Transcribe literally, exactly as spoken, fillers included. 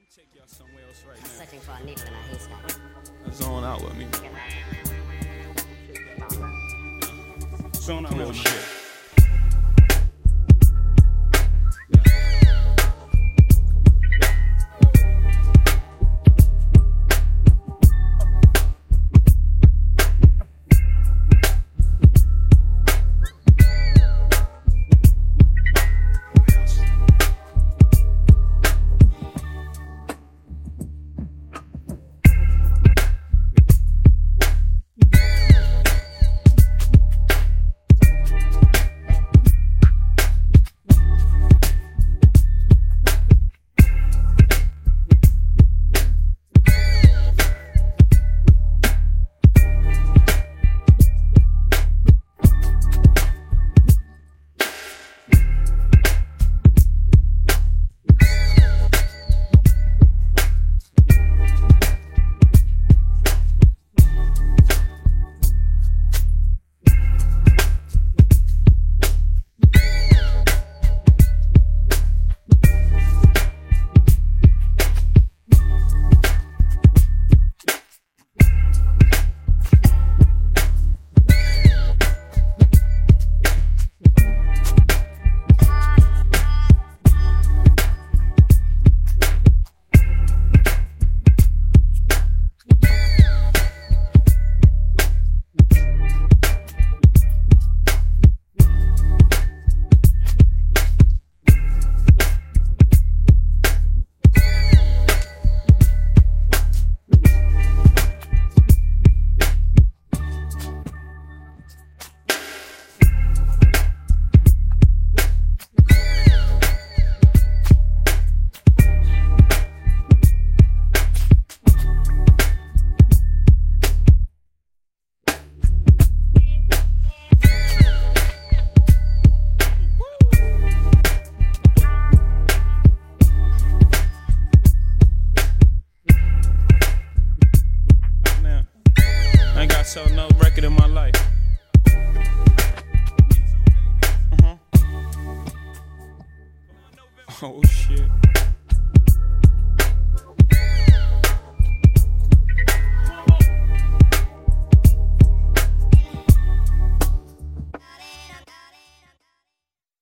Take y'all somewhere else right now. Searching for a needle in a haystack. Zone out with me. Zone out real shit. Sell no record in my life. Uh-huh. Oh shit.